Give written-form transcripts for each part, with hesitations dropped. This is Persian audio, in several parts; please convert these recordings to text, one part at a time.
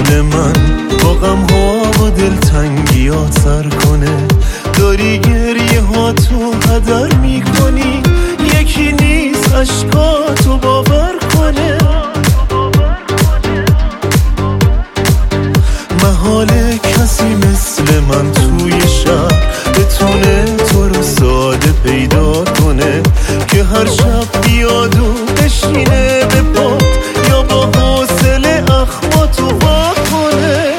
مثل من با غم‌ها و دلتنگی‌ها سر کنه. داری گریه ها تو هدر میکنی، یکی نیست عشقاتو باور کنه. محاله کسی مثل من توی شهر بتونه تو رو ساده پیدا کنه، که هر شب بیاد و بشینه به پات یا با حوصله اخماتو وا کنه.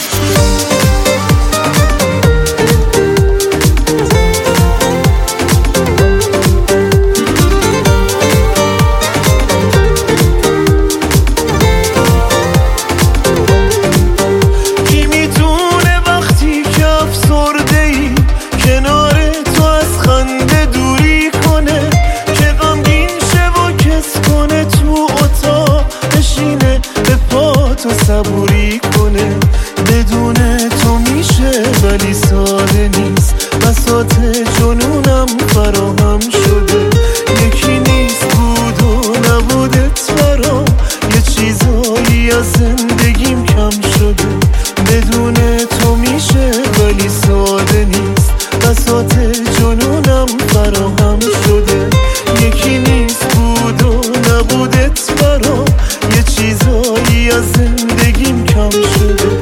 صبوری کنه، بدون تو میشه ولی ساده نیست. بساط جنونم فراهم شده، یکی نیست بود و نبودت برام. یه چیزایی از زندگیم کم شده، بدون تو میشه ولی ساده نیست. بساط جنونم فراهم شده، یکی نیست بود و نبودت برام. یه چیزایی از زندگیم کم شده.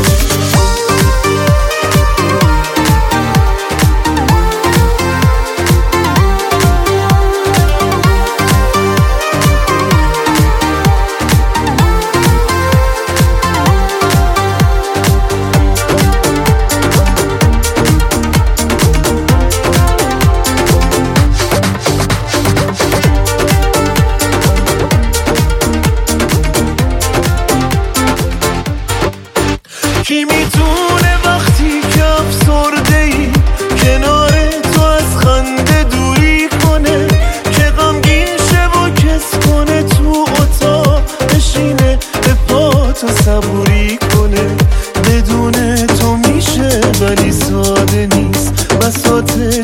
کی میتونه وقتی که افسرده‌ای کنار تو از خنده دوری کنه، که غمگین شه و کس کنه تو اتاق بشینه به پاتو صبوری کنه. بدون تو میشه ولی ساده نیست. بساط